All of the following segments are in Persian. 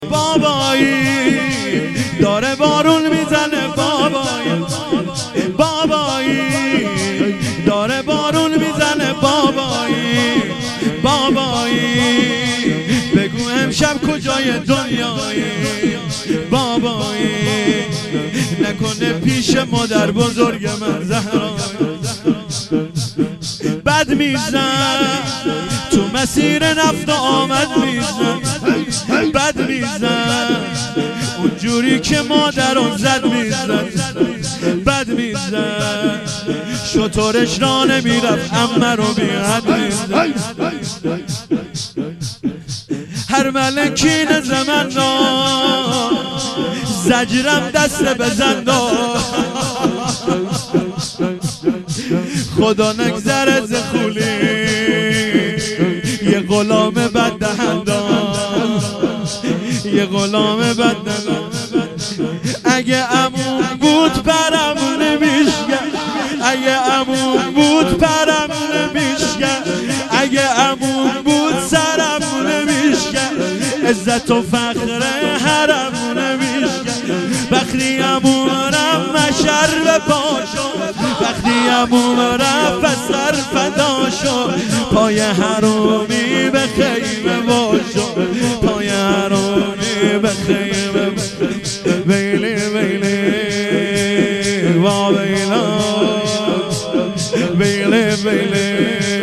بابایی داره بارون میزنه، بابایی بابایی داره بارون میزنه، بابایی بابایی بگو امشب کجای دنیایی، بابایی نکنه پیش مادر بزرگ من زهرا بد میزن تو مسیر نفت و آمد میزن، بد میزن اونجوری که مادرم زد میزن، بد میزن شطورش را نمیرفت امه رو بیاد میزن. هر ملکین زمن را زجرم دست بزن خدا نگذره ز خولی یه غلام بد دهندان، یه غلام بد دهندان. اگه عموم بود پرم نمیشگه، اگه عموم بود پرم نمیشگه، اگه عموم بود سرم نمیشگه، عزت و فخر حرم نمیشگه. وقتی عموم رم مشر به پاشو، وقتی عموم رم سر فدا شد، پای حرومی به خیمه باشو، پای حرومی به خیمه باشو. ویلی ویلی وا ویلا ویلی ویلی.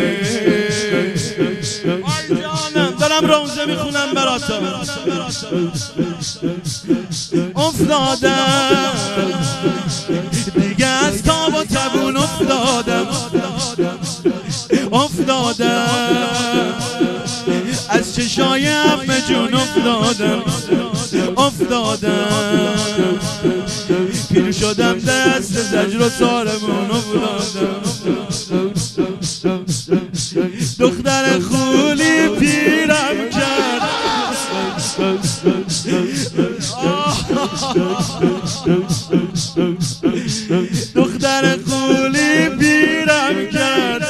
آی جانم دارم روزه میخونم براتم. افتادم دیگه از تاب و تبون، افتادم افتادم از چشای عمه جون، افتادم افتادم پیر شدم دست زجر و سارمون، افتادم دختر خولی پیرم کرد، دختر خولی پیرم کرد،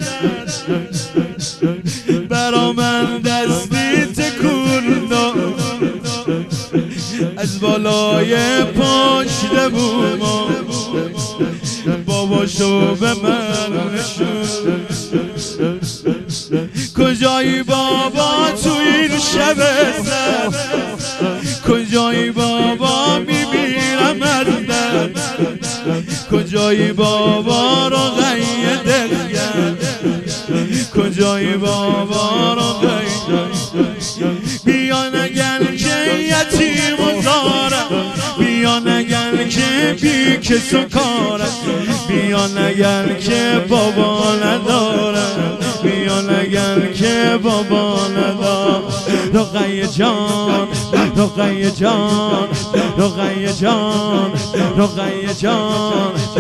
برا من دستی تکون داد، از بالای پشت بوما باباشو به من نشون. کجایی بابا تو این شب سر، کجایی بابا میمیرم از درد، کجایی بابا رقیه دلگر، کجایی بابا رقیه. بیا نگر که یتیم و زارم، بیا نگر که بی کس و کارم، بیا نگر که بابا ندارم، بیا نگر که بابا ندارم. رقیه جان رقیه جان رقیه جان رقیه جان.